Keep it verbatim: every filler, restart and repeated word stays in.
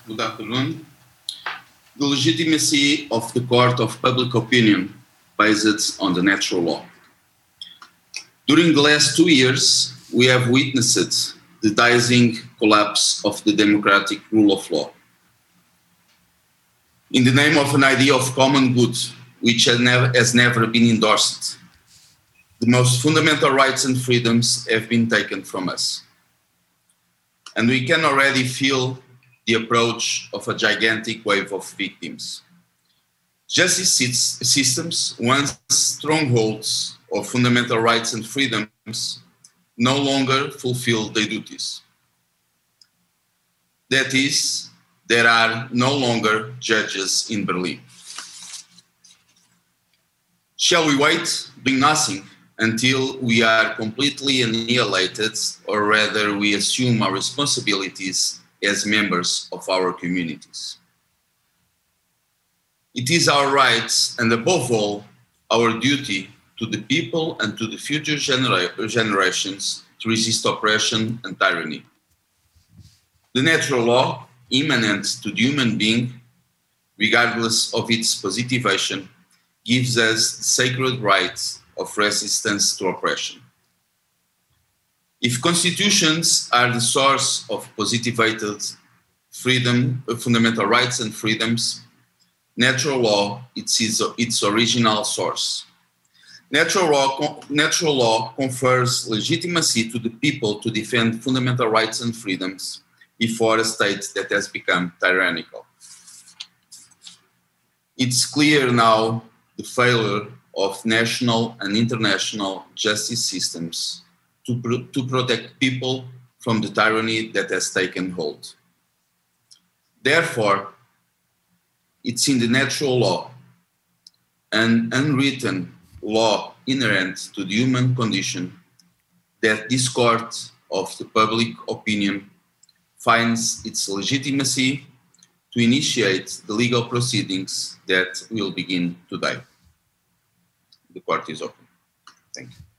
Good afternoon. The legitimacy of the court of public opinion based on the natural law. During the last two years, we have witnessed the dizzying collapse of the democratic rule of law. In the name of an idea of common good, which has never, has never been endorsed, the most fundamental rights and freedoms have been taken from us. And we can already feel the approach of a gigantic wave of victims. Justice systems, once strongholds of fundamental rights and freedoms, no longer fulfill their duties. That is, there are no longer judges in Berlin. Shall we wait, doing nothing, until we are completely annihilated, or rather we assume our responsibilities as members of our communities? It is our rights, and above all, our duty to the people and to the future genera- generations to resist oppression and tyranny. The natural law, immanent to the human being, regardless of its positivation, gives us the sacred right of resistance to oppression. If constitutions are the source of positivated freedom, fundamental rights and freedoms, natural law is its, its original source. Natural law, natural law confers legitimacy to the people to defend fundamental rights and freedoms before a state that has become tyrannical. It's clear now the failure of national and international justice systems to, pro- to protect people from the tyranny that has taken hold. Therefore, it's in the natural law, an unwritten law inherent to the human condition, that this court of the public opinion finds its legitimacy to initiate the legal proceedings that will begin today. The court is open. Thank you.